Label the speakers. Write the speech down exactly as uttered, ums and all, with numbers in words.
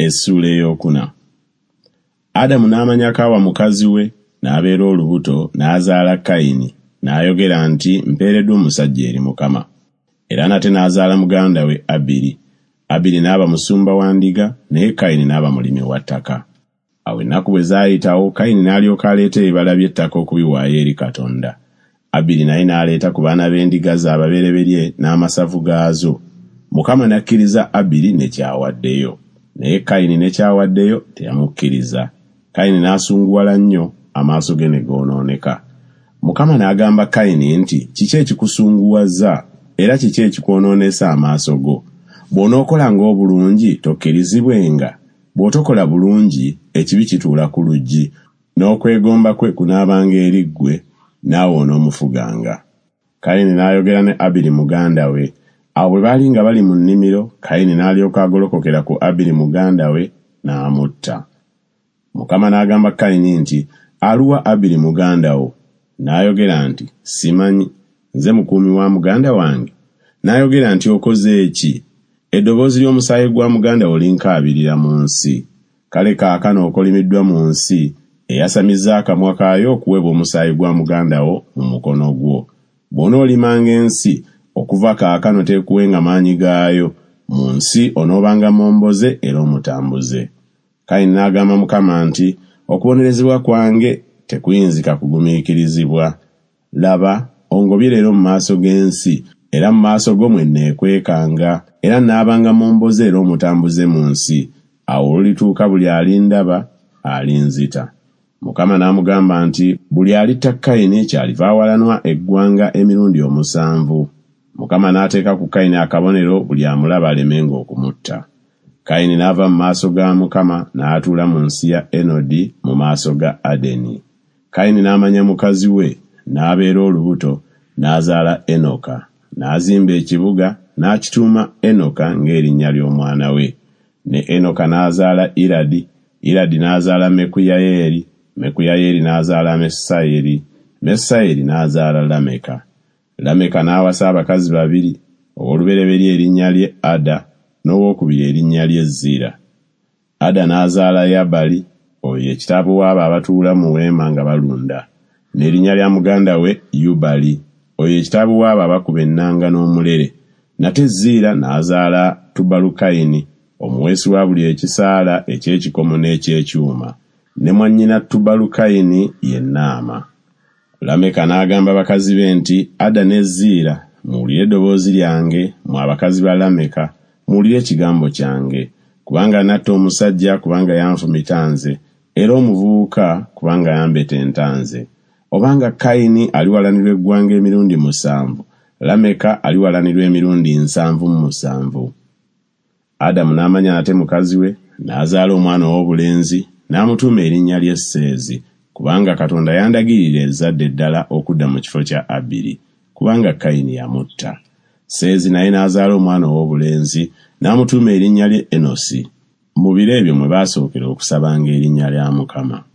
Speaker 1: Essula eyokuna. Adamu n'amanya Kaawa mukazi we, n'abeera olubuto, n'azaala Kayini, n'ayogera nti mpeereddwa omusajja eri Mukama. Era nate n'azaala muganda we Abiri. Abiri n'aba musumba wa ndiga, naye Kayini n'aba mulimi wa ttaka. Awo ennaku bwe zaayitawo, Kayini n'alyoka aleeta ebibala by'ettaka okubiwaayo eri Katonda. Abiri naye n'aleeta ku baana b'endiga ze ababereberye n'amasavu gaazo. Mukama n'akkiriza Abiri ne kyawaddeyo, naye Kayini ne kyawaddeyo teyamukkiriza. Kayini n'asunguwala nnyo, amaaso ge ne goonooneka. Mukama n'agamba Kayini nti, kiki ekikusunguwaza era kiki ekikwonoonesa amaaso go? Bw'onookolanga obulungi tokkirizibwenga, bw'otokola bulungi ekibi kituula ku luggi, n'okwegomba kwe kunaabanga eri ggwe, naawe onoomufuganga. Kayini n'ayogera ne Abiri muganda we. Awo bwe baali nga bali mu nnimiro, Kayini n'alyoka agolokokera ku Abiri muganda we n'amutta. Mukama n'agamba Kayini nti, aluwa Abiri muganda wo? N'ayogera nti, simanyi, nze mukuumi wa muganda wange. N'ayogera nti, okoze eki? Eddoboozi ly'omusaayi gwa muganda wo linkaabirira mu nsi. Kale kaakano okolimiddwa mu nsi, eyasamizza akamwa kaayo okuweba omusaayi gwa muganda wo mu mukono gwo. Bw'onoolimanga ensi, okuva kaakano teekuwenga maanyi gaayo, mu nsi onoobanga momboze era omutambuze. Kayini n'agamba Mukama nti, okubonerezebwa kwange tekuyinzika kugumiikirizibwa. Laba, ongobye leero mu maaso g'ensi, era mu maaso go mwe nneekwekanga, era nnaabanga momboze era omutambuze mu nsi. Awo olulituuka buli alindaba alinzita. Mukama n'amugamba nti, buli alitta Kayini kyaliva awalanwa eggwanga emirundi omusanvu. Mukama n'ateeka ku Kayini akabonero buli amulaba alemenga okumutta. Kayini n'ava mu maaso ga Mukama n'atuula mu nsi ya Enodi mu maaso ga Adeni. Kayini n'amanya mukazi we, n'abeera olubuto, n'azaala Enoka. N'azimba ekibuga, n'akituuma Enoka ng'erinnya ly'omwana we. Ne Enoka n'azaala Iradi, Iradi n'azaala Mekuyayeri, Mekuyayeri n'azaala Mesayeri, Mesayeri n'azaala Lameka. Lameka n'awasa abakazi babiri, ow'olubereberye erinnya lye Ada, n'owokubiri erinnya lye Zira. Ada n'azaala Yabali, oyo ye kitaabu w'abo abatuula mu weema nga balunda. N'erinnya lya muganda we Yubali, oyo ye kitaabu w'abo abakuba ennanga n'omulere. Nate Zira n'azaala Tubalukayini, omuweesi wa buli ekisaala eky'ekikomo n'eky'ekyuma. Ne mwannyina Tubalukayini ye Naama. Lameka n'agamba bakazi be nti, Ada ne Zira, muwulire eddoboozi lyange, mwe abakazi ba Lameka, muwulire ekigambo kyange, kubanga natta omusajja kubanga yanfumita nze, era omuvubuka kubanga yambeta entanze. Obanga Kayini aliwalanirwa eggwanga emirundi musanvu, Lameka aliwalanirwa emirundi nsanvu mu musanvu. Adamu n'amanya nate mukazi we, n'azaala omwana ow'obulenzi, n'amutuuma erinnya lye Seezi, kubanga Katonda yandagirira ezzadde eddala okudda mu kifo kya Abiri, kubanga Kayini yamutta. Seezi naye n'azaala omwana ow'obulenzi, n'amutuuma erinnya lye Enosi. Mu biro ebyo mwe baasookera okusabanga erinnya lya Mukama.